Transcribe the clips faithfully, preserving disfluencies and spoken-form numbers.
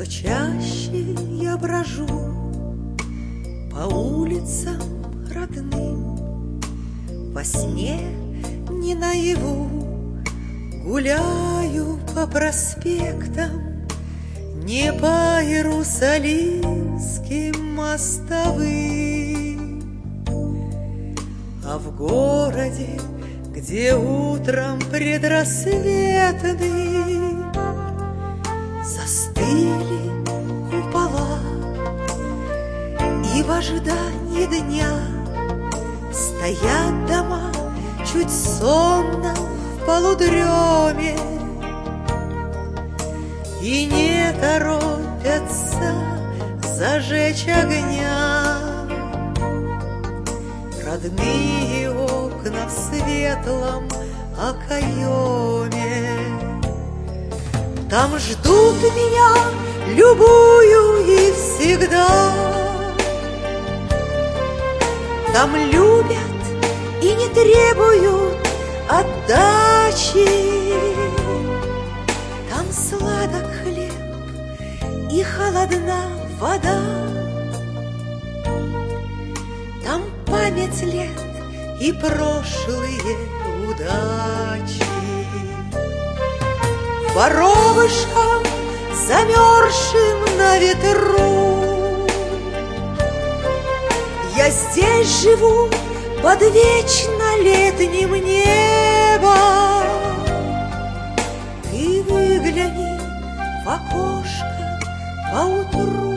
Все чаще я брожу по улицам родным, во сне не наяву гуляю по проспектам, не по иерусалимским мостовым, а в городе, где утром предрассветным застыли купола, и в ожидании дня стоят дома чуть сонно в полудреме и не торопятся зажечь огня. Родные окна в светлом окоеме, там ждут меня любую и всегда. Там любят и не требуют отдачи. Там сладок хлеб и холодна вода. Там память лет и прошлые удачи. Воробышком, замерзшим на ветру, я здесь живу под вечно летним небом. Ты выгляни в окошко поутру,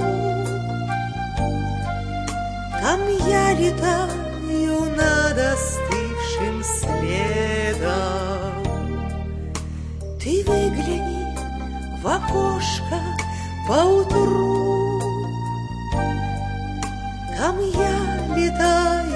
там я летаю над остывшим следом. Ты выгляни в окошко поутру, там я летаю